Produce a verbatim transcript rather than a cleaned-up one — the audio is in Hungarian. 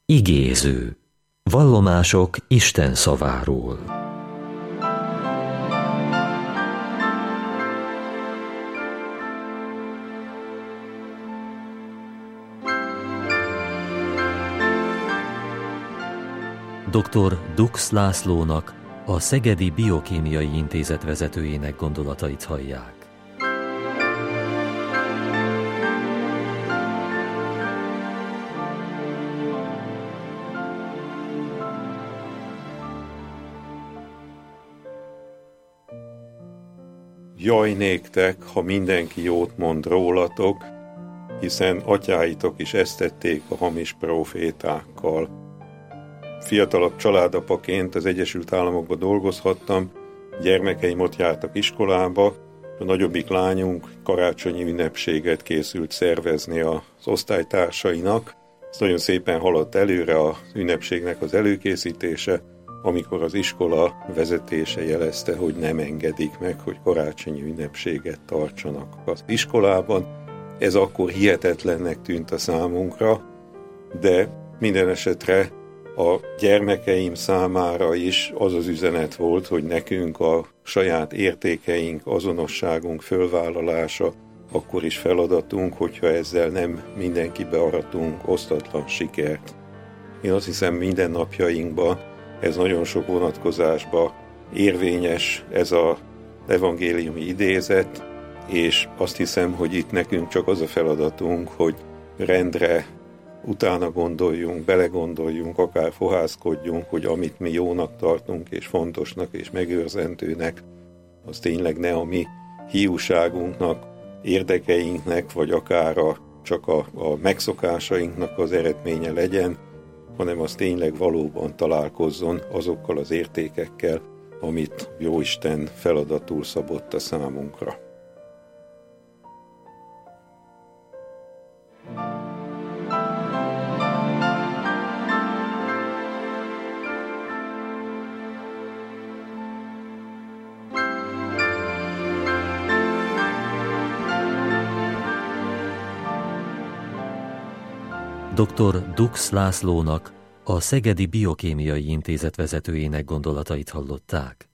Igéző. Vallomások Isten szaváról. doktor Dux Lászlónak, a Szegedi Biokémiai Intézet vezetőjének gondolatait hallják. Jaj néktek, ha mindenki jót mond rólatok, hiszen atyáitok is ezt tették a hamis prófétákkal. Fiatalabb családapaként az Egyesült Államokban dolgozhattam, gyermekeim ott jártak iskolába, a nagyobbik lányunk karácsonyi ünnepséget készült szervezni az osztálytársainak. Ez nagyon szépen haladt előre az ünnepségnek az előkészítése, amikor az iskola vezetése jelezte, hogy nem engedik meg, hogy karácsonyi ünnepséget tartsanak az iskolában. Ez akkor hihetetlennek tűnt a számunkra, de minden esetre a gyermekeim számára is az az üzenet volt, hogy nekünk a saját értékeink, azonosságunk fölvállalása akkor is feladatunk, hogyha ezzel nem mindenkibe aratunk osztatlan sikert. Én azt hiszem, minden napjainkban ez nagyon sok vonatkozásban érvényes, ez az evangéliumi idézet, és azt hiszem, hogy itt nekünk csak az a feladatunk, hogy rendre utána gondoljunk, belegondoljunk, akár fohászkodjunk, hogy amit mi jónak tartunk, és fontosnak, és megőrzendőnek, az tényleg ne a mi hiúságunknak, érdekeinknek, vagy akár a, csak a, a megszokásainknak az eredménye legyen, hanem az tényleg valóban találkozzon azokkal az értékekkel, amit Jóisten feladatul szabott a számunkra. doktor Dux Lászlónak, a Szegedi Biokémiai Intézet vezetőjének gondolatait hallották.